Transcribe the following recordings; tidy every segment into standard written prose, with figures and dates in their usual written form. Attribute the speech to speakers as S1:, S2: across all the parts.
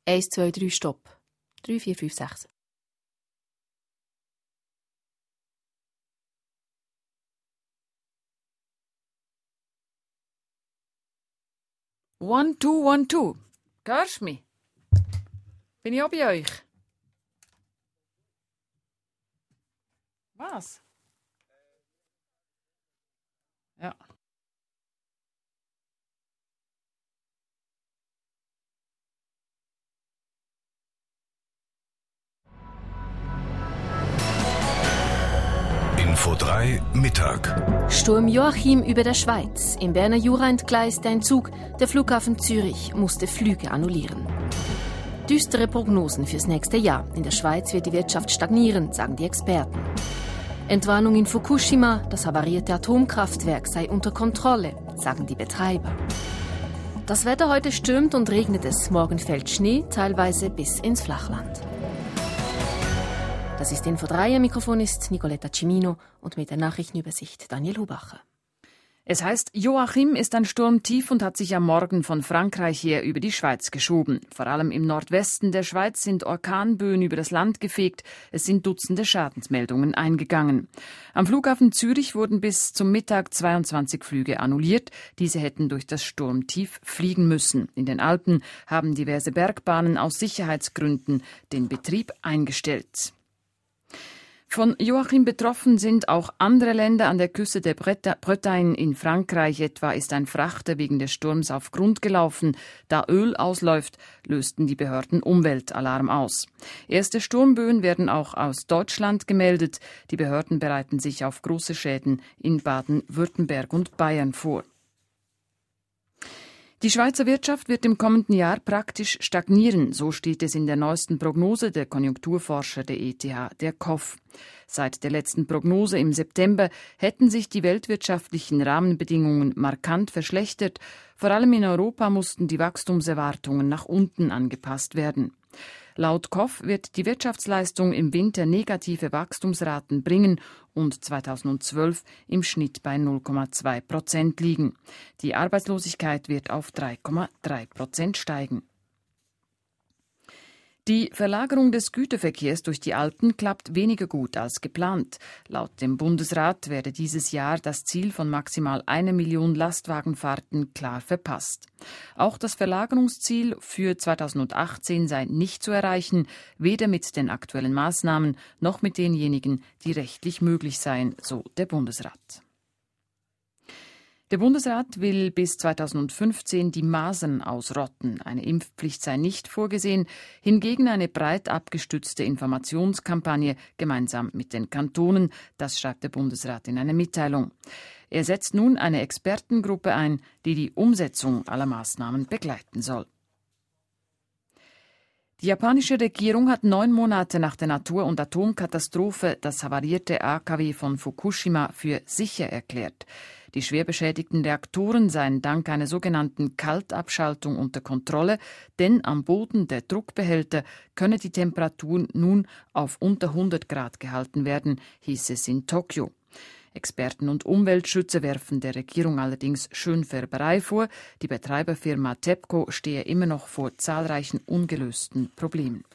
S1: 1, 2, 3, Stopp. 3, 4, 5, 6.
S2: One, two, one, two. Hörst du mich? Bin ich auch bei euch? Was? Ja.
S3: Info 3 Mittag.
S1: Sturm Joachim über der Schweiz. Im Berner Jura entgleiste ein Zug. Der Flughafen Zürich musste Flüge annullieren. Düstere Prognosen fürs nächste Jahr. In der Schweiz wird die Wirtschaft stagnieren, sagen die Experten. Entwarnung in Fukushima. Das havarierte Atomkraftwerk sei unter Kontrolle, sagen die Betreiber. Das Wetter: heute stürmt und regnet es. Morgen fällt Schnee, teilweise bis ins Flachland. Das ist Info 3. Am Mikrofon ist Nicoletta Cimino und mit der Nachrichtenübersicht Daniel Hubacher.
S2: Es heißt, Joachim ist ein Sturmtief und hat sich am Morgen von Frankreich her über die Schweiz geschoben. Vor allem im Nordwesten der Schweiz sind Orkanböen über das Land gefegt. Es sind Dutzende Schadensmeldungen eingegangen. Am Flughafen Zürich wurden bis zum Mittag 22 Flüge annulliert. Diese hätten durch das Sturmtief fliegen müssen. In den Alpen haben diverse Bergbahnen aus Sicherheitsgründen den Betrieb eingestellt. Von Joachim betroffen sind auch andere Länder. An der Küste der Bretagne in Frankreich etwa ist ein Frachter wegen des Sturms auf Grund gelaufen. Da Öl ausläuft, lösten die Behörden Umweltalarm aus. Erste Sturmböen werden auch aus Deutschland gemeldet. Die Behörden bereiten sich auf große Schäden in Baden-Württemberg und Bayern vor. Die Schweizer Wirtschaft wird im kommenden Jahr praktisch stagnieren, so steht es in der neuesten Prognose der Konjunkturforscher der ETH, der KOF. Seit der letzten Prognose im September hätten sich die weltwirtschaftlichen Rahmenbedingungen markant verschlechtert. Vor allem in Europa mussten die Wachstumserwartungen nach unten angepasst werden. Laut KOF wird die Wirtschaftsleistung im Winter negative Wachstumsraten bringen und 2012 im Schnitt bei 0,2% liegen. Die Arbeitslosigkeit wird auf 3,3% steigen. Die Verlagerung des Güterverkehrs durch die Alpen klappt weniger gut als geplant. Laut dem Bundesrat werde dieses Jahr das Ziel von maximal 1 Million Lastwagenfahrten klar verpasst. Auch das Verlagerungsziel für 2018 sei nicht zu erreichen, weder mit den aktuellen Maßnahmen noch mit denjenigen, die rechtlich möglich seien, so der Bundesrat. Der Bundesrat will bis 2015 die Masern ausrotten. Eine Impfpflicht sei nicht vorgesehen, hingegen eine breit abgestützte Informationskampagne gemeinsam mit den Kantonen, das schreibt der Bundesrat in einer Mitteilung. Er setzt nun eine Expertengruppe ein, die die Umsetzung aller Maßnahmen begleiten soll. Die japanische Regierung hat 9 Monate nach der Natur- und Atomkatastrophe das havarierte AKW von Fukushima für sicher erklärt. Die schwer beschädigten Reaktoren seien dank einer sogenannten Kaltabschaltung unter Kontrolle, denn am Boden der Druckbehälter könne die Temperatur nun auf unter 100 Grad gehalten werden, hieß es in Tokio. Experten und Umweltschützer werfen der Regierung allerdings Schönfärberei vor. Die Betreiberfirma TEPCO stehe immer noch vor zahlreichen ungelösten Problemen.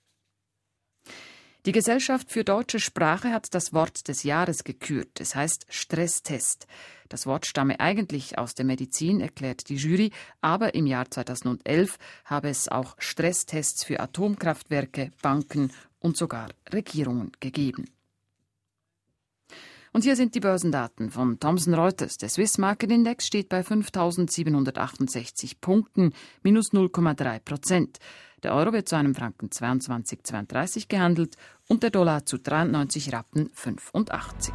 S2: Die Gesellschaft für deutsche Sprache hat das Wort des Jahres gekürt. Es heißt Stresstest. Das Wort stamme eigentlich aus der Medizin, erklärt die Jury, aber im Jahr 2011 habe es auch Stresstests für Atomkraftwerke, Banken und sogar Regierungen gegeben. Und hier sind die Börsendaten von Thomson Reuters. Der Swiss Market Index steht bei 5.768 Punkten, minus 0,3%. Der Euro wird zu einem Franken 22,32 gehandelt und der Dollar zu 93 Rappen 85.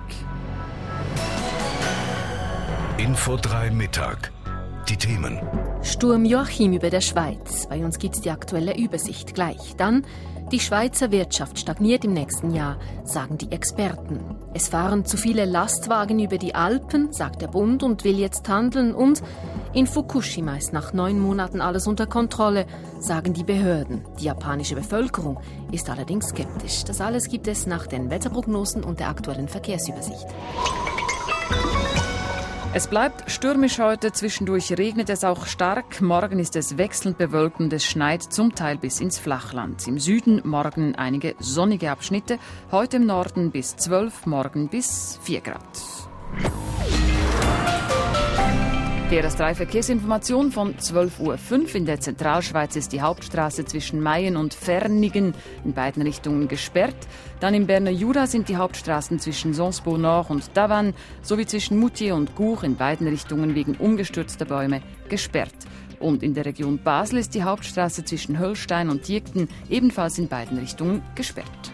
S3: Info 3 Mittag. Die Themen.
S1: Sturm Joachim über der Schweiz. Bei uns gibt es die aktuelle Übersicht gleich. Dann: die Schweizer Wirtschaft stagniert im nächsten Jahr, sagen die Experten. Es fahren zu viele Lastwagen über die Alpen, sagt der Bund und will jetzt handeln. Und in Fukushima ist nach 9 Monaten alles unter Kontrolle, sagen die Behörden. Die japanische Bevölkerung ist allerdings skeptisch. Das alles gibt es nach den Wetterprognosen und der aktuellen Verkehrsübersicht.
S2: Es bleibt stürmisch heute, zwischendurch regnet es auch stark. Morgen ist es wechselnd bewölkt und es schneit zum Teil bis ins Flachland. Im Süden morgen einige sonnige Abschnitte, heute im Norden bis 12, morgen bis 4 Grad. DRS3 Verkehrsinformation von 12.05 Uhr. In der Zentralschweiz ist die Hauptstraße zwischen Mayen und Fernigen in beiden Richtungen gesperrt. Dann im Berner Jura sind die Hauptstraßen zwischen Sonsbo Nord und Tavannes sowie zwischen Moutier und Gour in beiden Richtungen wegen umgestürzter Bäume gesperrt. Und in der Region Basel ist die Hauptstraße zwischen Höllstein und Diekten ebenfalls in beiden Richtungen gesperrt.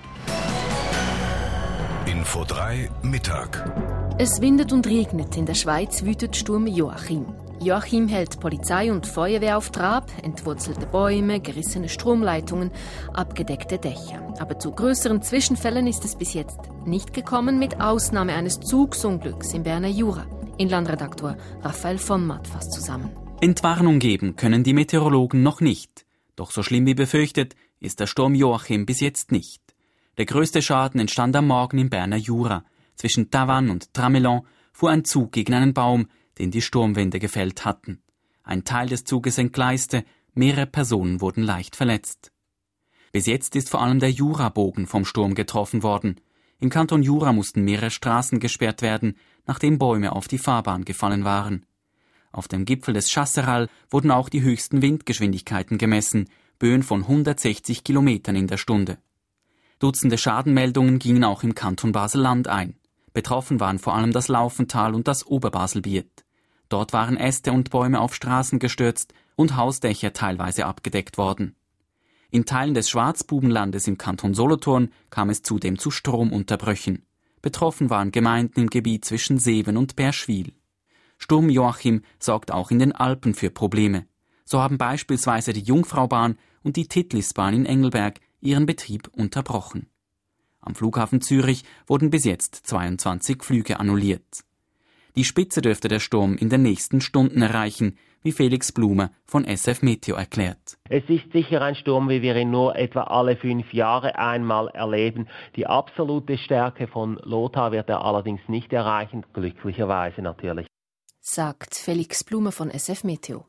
S3: Info 3 Mittag.
S1: Es windet und regnet. In der Schweiz wütet Sturm Joachim. Joachim hält Polizei und Feuerwehr auf Trab, entwurzelte Bäume, gerissene Stromleitungen, abgedeckte Dächer. Aber zu größeren Zwischenfällen ist es bis jetzt nicht gekommen, mit Ausnahme eines Zugsunglücks im Berner Jura. Inlandredaktor Raphael von Matt fasst zusammen.
S4: Entwarnung geben können die Meteorologen noch nicht. Doch so schlimm wie befürchtet ist der Sturm Joachim bis jetzt nicht. Der größte Schaden entstand am Morgen im Berner Jura. Zwischen Tavannes und Tramelan fuhr ein Zug gegen einen Baum, den die Sturmwinde gefällt hatten. Ein Teil des Zuges entgleiste, mehrere Personen wurden leicht verletzt. Bis jetzt ist vor allem der Jurabogen vom Sturm getroffen worden. Im Kanton Jura mussten mehrere Straßen gesperrt werden, nachdem Bäume auf die Fahrbahn gefallen waren. Auf dem Gipfel des Chasseral wurden auch die höchsten Windgeschwindigkeiten gemessen, Böen von 160 Kilometern in der Stunde. Dutzende Schadenmeldungen gingen auch im Kanton Basel-Land ein. Betroffen waren vor allem das Laufental und das Oberbaselbiet. Dort waren Äste und Bäume auf Straßen gestürzt und Hausdächer teilweise abgedeckt worden. In Teilen des Schwarzbubenlandes im Kanton Solothurn kam es zudem zu Stromunterbrüchen. Betroffen waren Gemeinden im Gebiet zwischen Seewen und Berschwil. Sturm Joachim sorgt auch in den Alpen für Probleme. So haben beispielsweise die Jungfraubahn und die Titlisbahn in Engelberg ihren Betrieb unterbrochen. Am Flughafen Zürich wurden bis jetzt 22 Flüge annulliert. Die Spitze dürfte der Sturm in den nächsten Stunden erreichen, wie Felix Blume von SF Meteo erklärt.
S5: Es ist sicher ein Sturm, wie wir ihn nur etwa alle 5 Jahre einmal erleben. Die absolute Stärke von Lothar wird er allerdings nicht erreichen, glücklicherweise natürlich.
S1: Sagt Felix Blume von SF Meteo.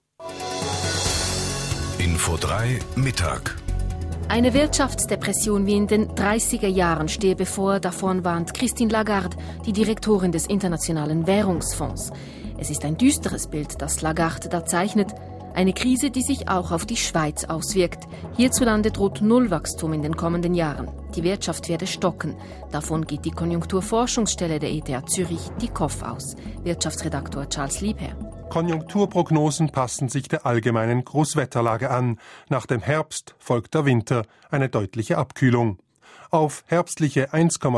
S3: Info 3 Mittag.
S1: Eine Wirtschaftsdepression wie in den 30er Jahren stehe bevor, davon warnt Christine Lagarde, die Direktorin des Internationalen Währungsfonds. Es ist ein düsteres Bild, das Lagarde da zeichnet. Eine Krise, die sich auch auf die Schweiz auswirkt. Hierzulande droht Nullwachstum in den kommenden Jahren. Die Wirtschaft werde stocken. Davon geht die Konjunkturforschungsstelle der ETH Zürich, die KOF, aus. Wirtschaftsredaktor Charles Liebherr.
S6: Konjunkturprognosen passen sich der allgemeinen Großwetterlage an. Nach dem Herbst folgt der Winter, eine deutliche Abkühlung. Auf herbstliche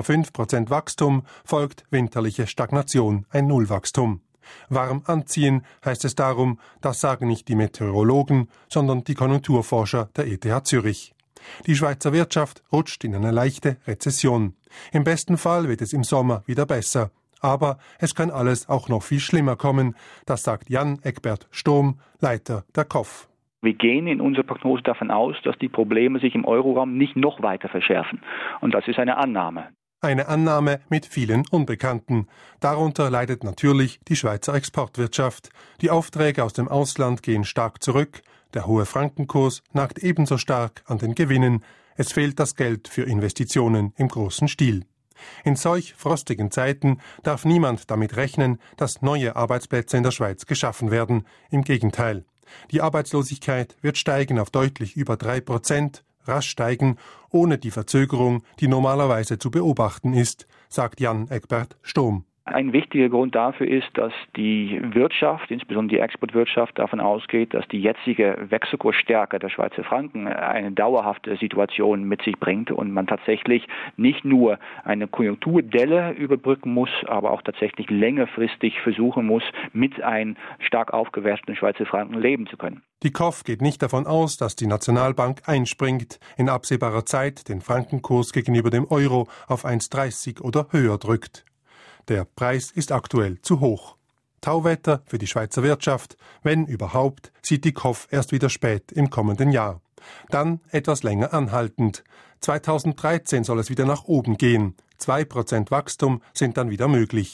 S6: 1,5% Wachstum folgt winterliche Stagnation, ein Nullwachstum. Warm anziehen heißt es darum, das sagen nicht die Meteorologen, sondern die Konjunkturforscher der ETH Zürich. Die Schweizer Wirtschaft rutscht in eine leichte Rezession. Im besten Fall wird es im Sommer wieder besser. Aber es kann alles auch noch viel schlimmer kommen, das sagt Jan Egbert Sturm, Leiter der KOF.
S7: Wir gehen in unserer Prognose davon aus, dass die Probleme sich im Euroraum nicht noch weiter verschärfen. Und das ist eine Annahme.
S6: Eine Annahme mit vielen Unbekannten. Darunter leidet natürlich die Schweizer Exportwirtschaft. Die Aufträge aus dem Ausland gehen stark zurück. Der hohe Frankenkurs nagt ebenso stark an den Gewinnen. Es fehlt das Geld für Investitionen im großen Stil. In solch frostigen Zeiten darf niemand damit rechnen, dass neue Arbeitsplätze in der Schweiz geschaffen werden. Im Gegenteil. Die Arbeitslosigkeit wird steigen auf deutlich über 3%, rasch steigen, ohne die Verzögerung, die normalerweise zu beobachten ist, sagt Jan Egbert Sturm.
S7: Ein wichtiger Grund dafür ist, dass die Wirtschaft, insbesondere die Exportwirtschaft, davon ausgeht, dass die jetzige Wechselkursstärke der Schweizer Franken eine dauerhafte Situation mit sich bringt und man tatsächlich nicht nur eine Konjunkturdelle überbrücken muss, aber auch tatsächlich längerfristig versuchen muss, mit einem stark aufgewerteten Schweizer Franken leben zu können.
S6: Die KOF geht nicht davon aus, dass die Nationalbank einspringt, in absehbarer Zeit den Frankenkurs gegenüber dem Euro auf 1,30 oder höher drückt. Der Preis ist aktuell zu hoch. Tauwetter für die Schweizer Wirtschaft, wenn überhaupt, sieht die KOF erst wieder spät im kommenden Jahr. Dann etwas länger anhaltend. 2013 soll es wieder nach oben gehen. 2% Wachstum sind dann wieder möglich.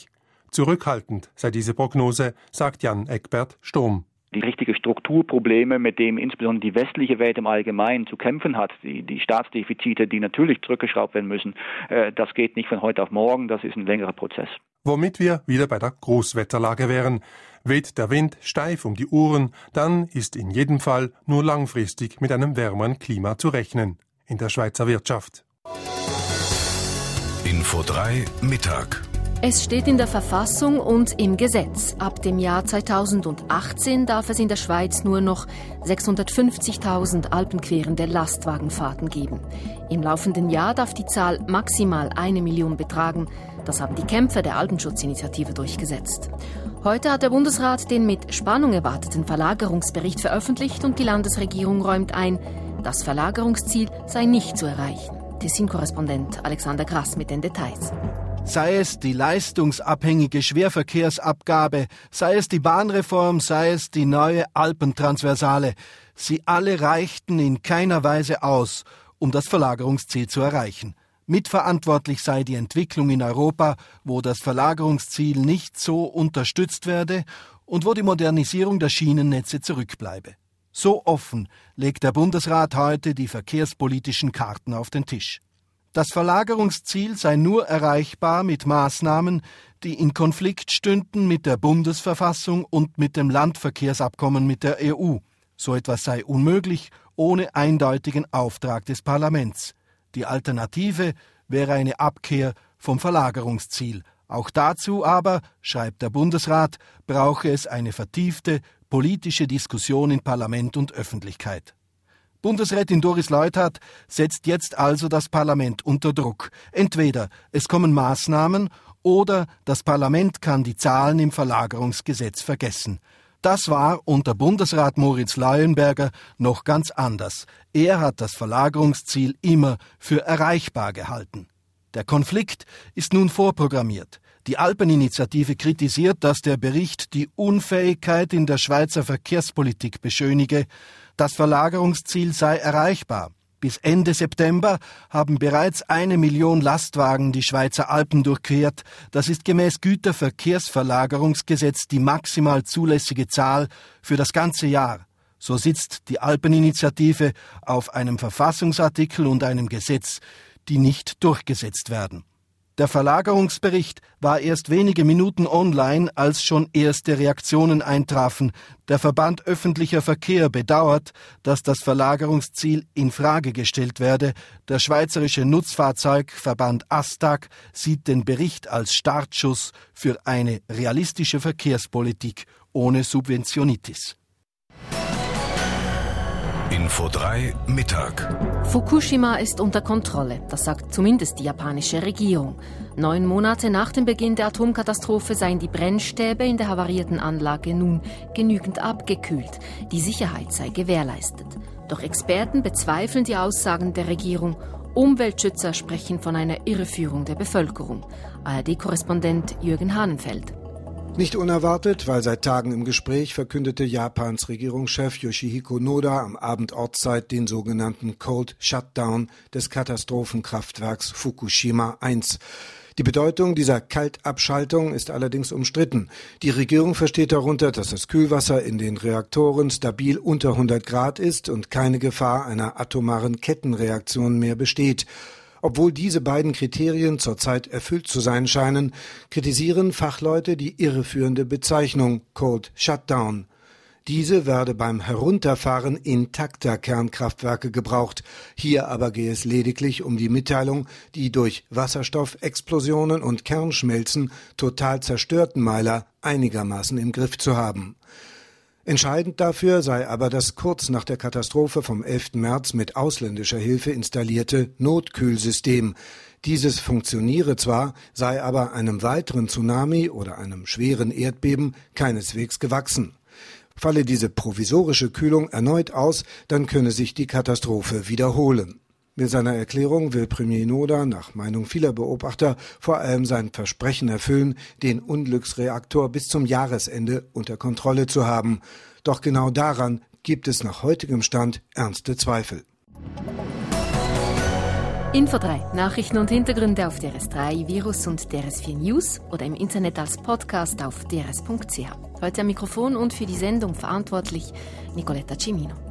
S6: Zurückhaltend sei diese Prognose, sagt Jan Eckbert Sturm.
S7: Die richtigen Strukturprobleme, mit denen insbesondere die westliche Welt im Allgemeinen zu kämpfen hat, die Staatsdefizite, die natürlich zurückgeschraubt werden müssen, das geht nicht von heute auf morgen, das ist ein längerer Prozess.
S6: Womit wir wieder bei der Großwetterlage wären. Weht der Wind steif um die Ohren, dann ist in jedem Fall nur langfristig mit einem wärmeren Klima zu rechnen. In der Schweizer Wirtschaft.
S3: Info 3 Mittag.
S1: Es steht in der Verfassung und im Gesetz. Ab dem Jahr 2018 darf es in der Schweiz nur noch 650.000 alpenquerende Lastwagenfahrten geben. Im laufenden Jahr darf die Zahl maximal 1 Million betragen. Das haben die Kämpfer der Alpenschutzinitiative durchgesetzt. Heute hat der Bundesrat den mit Spannung erwarteten Verlagerungsbericht veröffentlicht und die Landesregierung räumt ein, das Verlagerungsziel sei nicht zu erreichen. Tessin-Korrespondent Alexander Grass mit den Details.
S8: Sei es die leistungsabhängige Schwerverkehrsabgabe, sei es die Bahnreform, sei es die neue Alpentransversale. Sie alle reichten in keiner Weise aus, um das Verlagerungsziel zu erreichen. Mitverantwortlich sei die Entwicklung in Europa, wo das Verlagerungsziel nicht so unterstützt werde und wo die Modernisierung der Schienennetze zurückbleibe. So offen legt der Bundesrat heute die verkehrspolitischen Karten auf den Tisch. Das Verlagerungsziel sei nur erreichbar mit Maßnahmen, die in Konflikt stünden mit der Bundesverfassung und mit dem Landverkehrsabkommen mit der EU. So etwas sei unmöglich ohne eindeutigen Auftrag des Parlaments. Die Alternative wäre eine Abkehr vom Verlagerungsziel. Auch dazu aber, schreibt der Bundesrat, brauche es eine vertiefte politische Diskussion in Parlament und Öffentlichkeit. Bundesrätin Doris Leuthard setzt jetzt also das Parlament unter Druck. Entweder es kommen Maßnahmen oder das Parlament kann die Zahlen im Verlagerungsgesetz vergessen. Das war unter Bundesrat Moritz Leuenberger noch ganz anders. Er hat das Verlagerungsziel immer für erreichbar gehalten. Der Konflikt ist nun vorprogrammiert. Die Alpeninitiative kritisiert, dass der Bericht die Unfähigkeit in der Schweizer Verkehrspolitik beschönige. Das Verlagerungsziel sei erreichbar. Bis Ende September haben bereits 1 Million Lastwagen die Schweizer Alpen durchquert. Das ist gemäß Güterverkehrsverlagerungsgesetz die maximal zulässige Zahl für das ganze Jahr. So sitzt die Alpeninitiative auf einem Verfassungsartikel und einem Gesetz, die nicht durchgesetzt werden. Der Verlagerungsbericht war erst wenige Minuten online, als schon erste Reaktionen eintrafen. Der Verband Öffentlicher Verkehr bedauert, dass das Verlagerungsziel in Frage gestellt werde. Der Schweizerische Nutzfahrzeugverband ASTAG sieht den Bericht als Startschuss für eine realistische Verkehrspolitik ohne Subventionitis.
S3: Info 3 Mittag.
S1: Fukushima ist unter Kontrolle, das sagt zumindest die japanische Regierung. 9 Monate nach dem Beginn der Atomkatastrophe seien die Brennstäbe in der havarierten Anlage nun genügend abgekühlt. Die Sicherheit sei gewährleistet. Doch Experten bezweifeln die Aussagen der Regierung. Umweltschützer sprechen von einer Irreführung der Bevölkerung. ARD-Korrespondent Jürgen Hahnenfeld.
S9: Nicht unerwartet, weil seit Tagen im Gespräch verkündete Japans Regierungschef Yoshihiko Noda am Abend Ortszeit den sogenannten Cold Shutdown des Katastrophenkraftwerks Fukushima 1. Die Bedeutung dieser Kaltabschaltung ist allerdings umstritten. Die Regierung versteht darunter, dass das Kühlwasser in den Reaktoren stabil unter 100 Grad ist und keine Gefahr einer atomaren Kettenreaktion mehr besteht. Obwohl diese beiden Kriterien zurzeit erfüllt zu sein scheinen, kritisieren Fachleute die irreführende Bezeichnung Cold Shutdown. Diese werde beim Herunterfahren intakter Kernkraftwerke gebraucht. Hier aber gehe es lediglich um die Mitteilung, die durch Wasserstoffexplosionen und Kernschmelzen total zerstörten Meiler einigermaßen im Griff zu haben. Entscheidend dafür sei aber das kurz nach der Katastrophe vom 11. März mit ausländischer Hilfe installierte Notkühlsystem. Dieses funktioniere zwar, sei aber einem weiteren Tsunami oder einem schweren Erdbeben keineswegs gewachsen. Falle diese provisorische Kühlung erneut aus, dann könne sich die Katastrophe wiederholen. Mit seiner Erklärung will Premier Noda nach Meinung vieler Beobachter vor allem sein Versprechen erfüllen, den Unglücksreaktor bis zum Jahresende unter Kontrolle zu haben. Doch genau daran gibt es nach heutigem Stand ernste Zweifel.
S1: Info 3. Nachrichten und Hintergründe auf DRS3 Virus und DRS4 News oder im Internet als Podcast auf drs.ch. Heute am Mikrofon und für die Sendung verantwortlich Nicoletta Cimino.